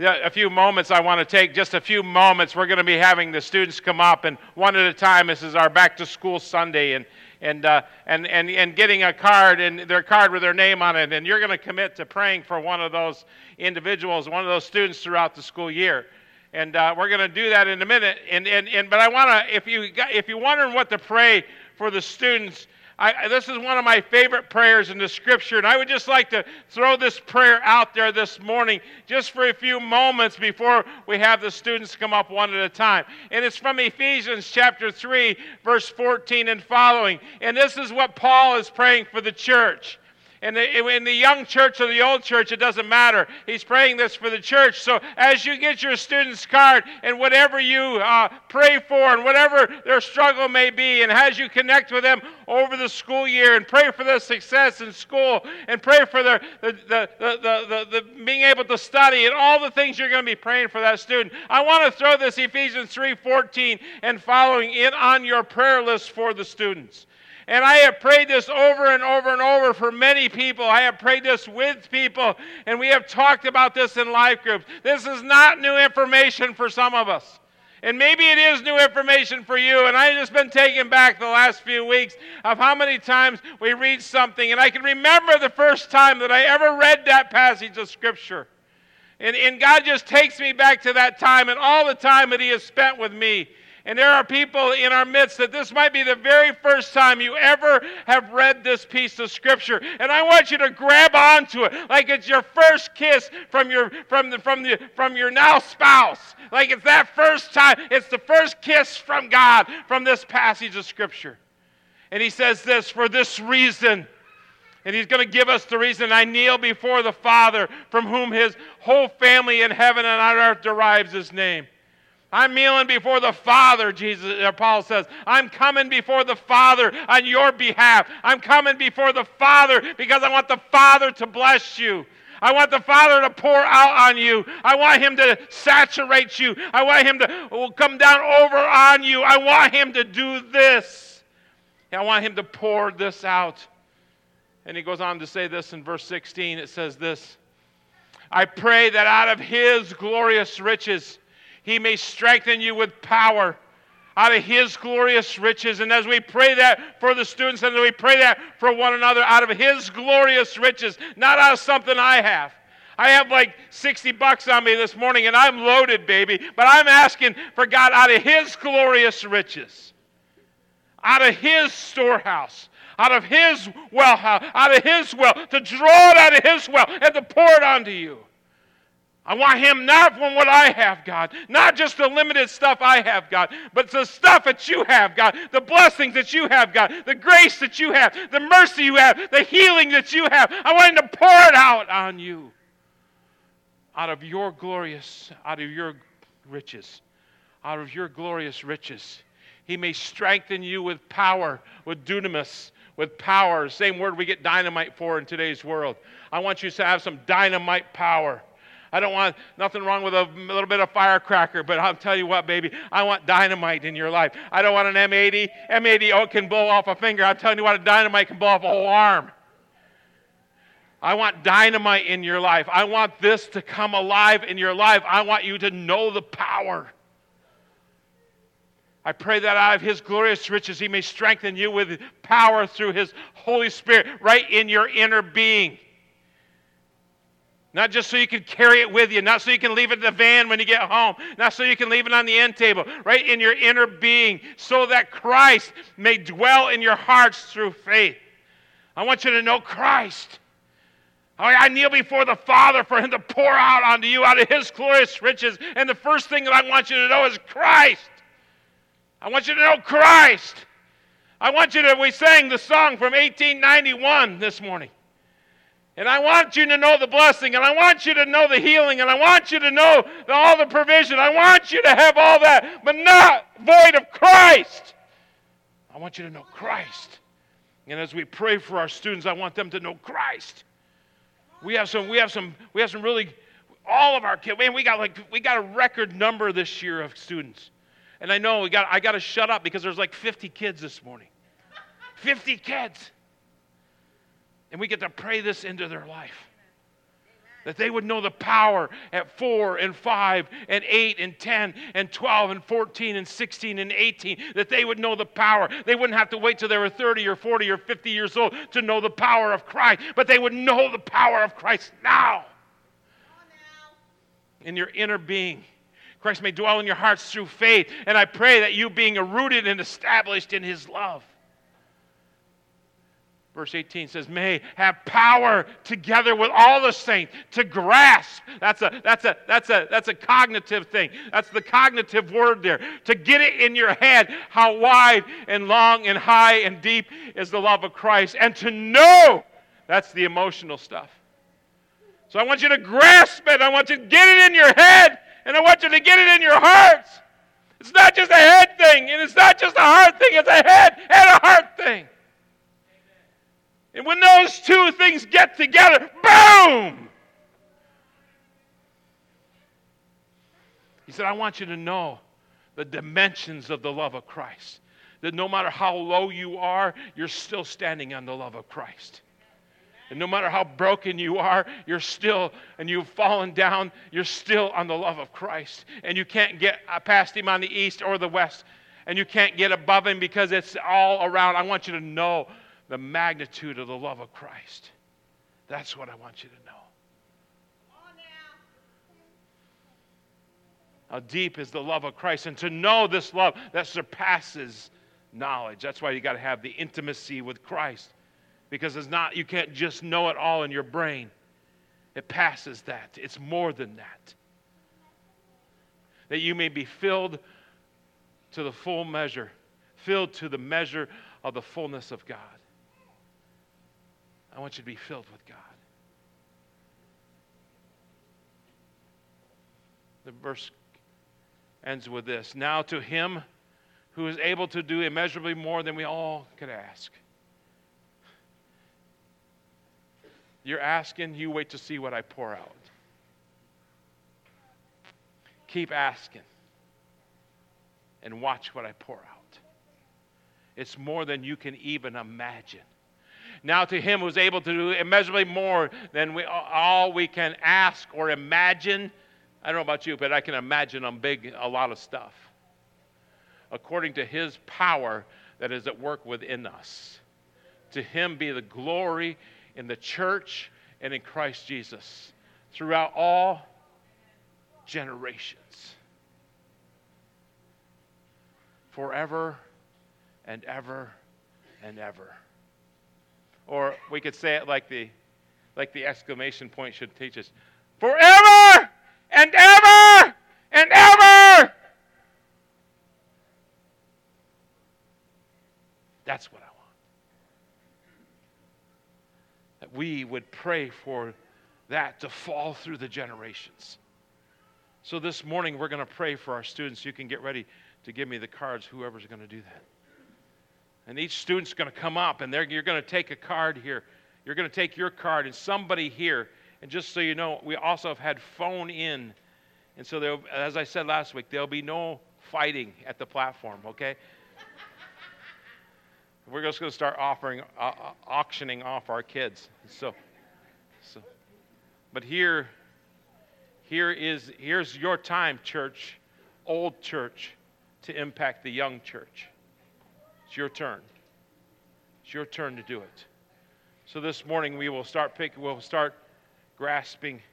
a few moments, I want to take just a few moments. We're going to be having the students come up, and one at a time. This is our Back to School Sunday, and getting a card, and their card with their name on it. And you're going to commit to praying for one of those individuals, one of those students throughout the school year. And we're going to do that in a minute. But I want to, if you're wondering what to pray for the students, this is one of my favorite prayers in the Scripture, and I would just like to throw this prayer out there this morning just for a few moments before we have the students come up one at a time. And it's from Ephesians chapter 3, verse 14 and following. And this is what Paul is praying for the church. And in the young church or the old church, it doesn't matter. He's praying this for the church. So as you get your student's card and whatever you pray for and whatever their struggle may be, and as you connect with them over the school year and pray for their success in school and pray for their the being able to study and all the things you're going to be praying for that student, I want to throw this Ephesians 3:14 and following in on your prayer list for the students. And I have prayed this over and over and over for many people. I have prayed this with people, and we have talked about this in life groups. This is not new information for some of us. And maybe it is new information for you, and I've just been taken back the last few weeks of how many times we read something, and I can remember the first time that I ever read that passage of Scripture. And God just takes me back to that time and all the time that He has spent with me. And there are people in our midst that this might be the very first time you ever have read this piece of Scripture. And I want you to grab onto it like it's your first kiss from your now spouse. Like it's that first time. It's the first kiss from God from this passage of Scripture. And he says this, for this reason. And he's going to give us the reason. I kneel before the Father, from whom his whole family in heaven and on earth derives his name. I'm kneeling before the Father, Paul says. I'm coming before the Father on your behalf. I'm coming before the Father because I want the Father to bless you. I want the Father to pour out on you. I want Him to saturate you. I want Him to come down over on you. I want Him to do this. I want Him to pour this out. And he goes on to say this in verse 16. It says this, I pray that out of His glorious riches He may strengthen you with power out of His glorious riches. And as we pray that for the students, and as we pray that for one another, out of His glorious riches, not out of something I have. I have like $60 on me this morning, and I'm loaded, baby. But I'm asking for God out of His glorious riches, out of His storehouse, out of His well house, out of His well, to draw it out of His well and to pour it onto you. I want Him not from what I have, God, not just the limited stuff I have, God, but the stuff that you have, God, the blessings that you have, God, the grace that you have, the mercy you have, the healing that you have. I want Him to pour it out on you out of your glorious, out of your riches, out of your glorious riches. He may strengthen you with power, with dunamis, with power, same word we get dynamite for in today's world. I want you to have some dynamite power. I don't want nothing wrong with a little bit of firecracker, but I'll tell you what, baby, I want dynamite in your life. I don't want an M80. M80 can blow off a finger. I'm telling you what, a dynamite can blow off a whole arm. I want dynamite in your life. I want this to come alive in your life. I want you to know the power. I pray that out of His glorious riches He may strengthen you with power through His Holy Spirit right in your inner being. Not just so you can carry it with you, not so you can leave it in the van when you get home, not so you can leave it on the end table, right in your inner being, so that Christ may dwell in your hearts through faith. I want you to know Christ. I kneel before the Father for Him to pour out onto you out of His glorious riches. And the first thing that I want you to know is Christ. I want you to know Christ. We sang the song from 1891 this morning. And I want you to know the blessing, and I want you to know the healing, and I want you to know all the provision. I want you to have all that, but not void of Christ. I want you to know Christ. And as we pray for our students, I want them to know Christ. We have some really, all of our kids, man, we got a record number this year of students. And I know I got to shut up because there's like 50 kids this morning. 50 kids. And we get to pray this into their life. That they would know the power at 4 and 5 and 8 and 10 and 12 and 14 and 16 and 18. That they would know the power. They wouldn't have to wait till they were 30 or 40 or 50 years old to know the power of Christ. But they would know the power of Christ now. In your inner being. Christ may dwell in your hearts through faith. And I pray that you being rooted and established in His love. Verse 18 says, may have power together with all the saints to grasp. That's a cognitive thing. That's the cognitive word there. To get it in your head how wide and long and high and deep is the love of Christ. And to know, that's the emotional stuff. So I want you to grasp it. I want you to get it in your head. And I want you to get it in your hearts. It's not just a head thing. And it's not just a heart thing. It's a head and a heart thing. And when those two things get together, boom! He said, I want you to know the dimensions of the love of Christ. That no matter how low you are, you're still standing on the love of Christ. And no matter how broken you are, you're still, and you've fallen down, you're still on the love of Christ. And you can't get past Him on the east or the west. And you can't get above Him because it's all around. I want you to know the magnitude of the love of Christ. That's what I want you to know. How deep is the love of Christ? And to know this love that surpasses knowledge. That's why you got to have the intimacy with Christ. Because it's not, you can't just know it all in your brain. It passes that. It's more than that. That you may be filled to the full measure. Filled to the measure of the fullness of God. I want you to be filled with God. The verse ends with this. Now to Him who is able to do immeasurably more than we all could ask. You're asking, you wait to see what I pour out. Keep asking. And watch what I pour out. It's more than you can even imagine. Now to Him who is able to do immeasurably more than all we can ask or imagine. I don't know about you, but I can imagine a lot of stuff. According to His power that is at work within us. To Him be the glory in the church and in Christ Jesus throughout all generations. Forever and ever and ever. Or we could say it like the exclamation point should teach us. Forever and ever and ever. That's what I want. That we would pray for that to fall through the generations. So this morning we're going to pray for our students. You can get ready to give me the cards, whoever's going to do that. And each student's going to come up, and you're going to take a card here. You're going to take your card, and somebody here, and just so you know, we also have had phone in. And so, as I said last week, there'll be no fighting at the platform, okay? We're just going to start auctioning off our kids. But here's your time, church, old church, to impact the young church. It's your turn. It's your turn to do it. So this morning we'll start grasping